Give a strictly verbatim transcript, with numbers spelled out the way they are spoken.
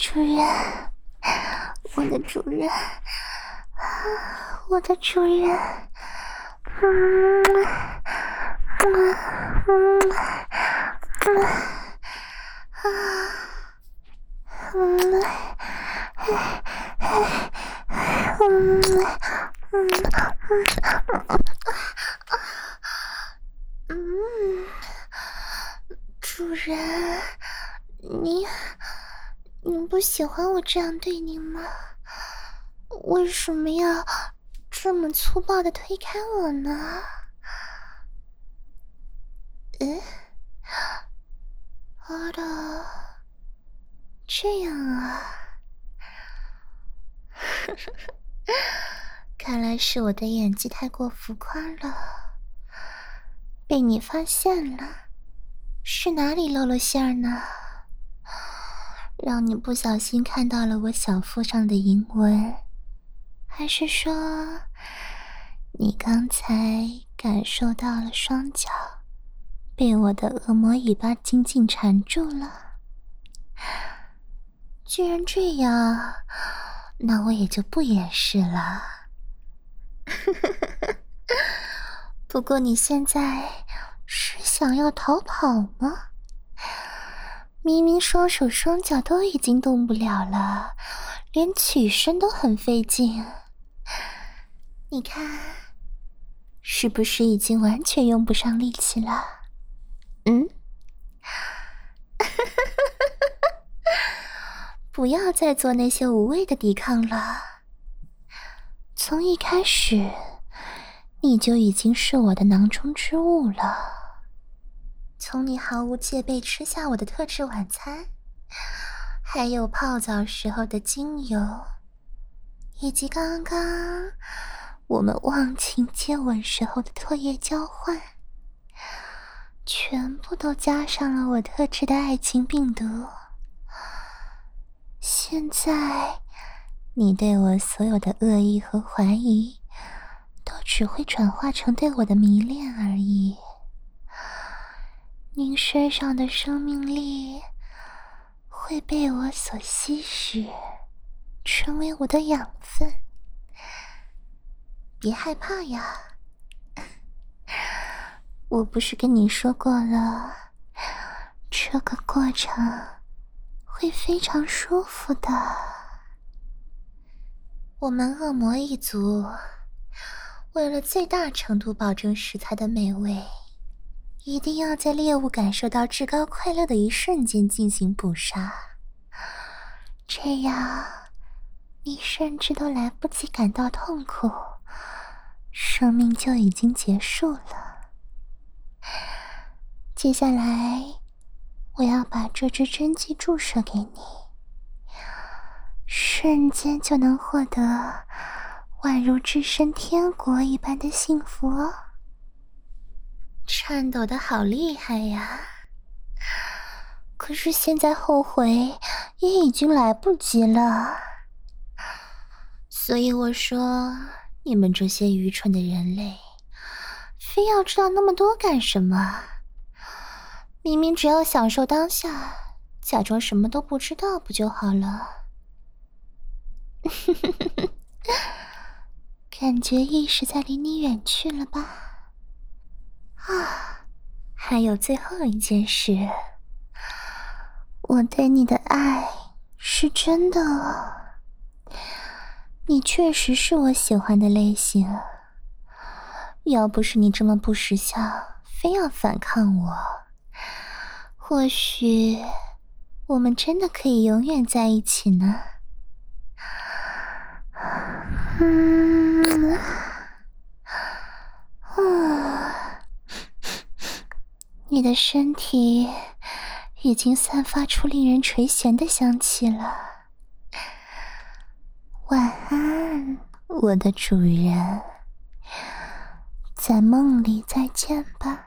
主人，我的主人，我的主人，嗯嗯嗯嗯啊嗯嗯嗯嗯，主人，你你不喜欢我这样对你吗？为什么要这么粗暴的推开我呢？嗯，好的，这样啊。看来是我的演技太过浮夸了，被你发现了。是哪里露了馅儿呢？让你不小心看到了我小腹上的银纹，还是说你刚才感受到了双脚被我的恶魔尾巴紧紧缠住了？既然这样，那我也就不掩饰了。不过你现在是想要逃跑吗？明明双手双脚都已经动不了了，连起身都很费劲。你看，是不是已经完全用不上力气了？嗯？不要再做那些无谓的抵抗了。从一开始，你就已经是我的囊中之物了。从你毫无戒备吃下我的特制晚餐，还有泡澡时候的精油，以及刚刚我们忘情接吻时候的唾液交换，全部都加上了我特制的爱情病毒。现在你对我所有的恶意和怀疑都只会转化成对我的迷恋而已。您身上的生命力会被我所吸食，成为我的养分。别害怕呀，我不是跟你说过了，这个过程会非常舒服的。我们恶魔一族为了最大程度保证食材的美味，一定要在猎物感受到至高快乐的一瞬间进行捕杀，这样你甚至都来不及感到痛苦，生命就已经结束了。接下来我要把这支针剂注射给你，瞬间就能获得宛如置身天国一般的幸福哦。颤抖的好厉害呀，可是现在后悔也已经来不及了。所以我说，你们这些愚蠢的人类，非要知道那么多干什么？明明只要享受当下，假装什么都不知道不就好了？感觉意识在离你远去了吧？啊，还有最后一件事，我对你的爱是真的哦，你确实是我喜欢的类型。要不是你这么不识相，非要反抗我，或许我们真的可以永远在一起呢。嗯，啊，你的身体已经散发出令人垂涎的香气了。晚安，我的主人，在梦里再见吧。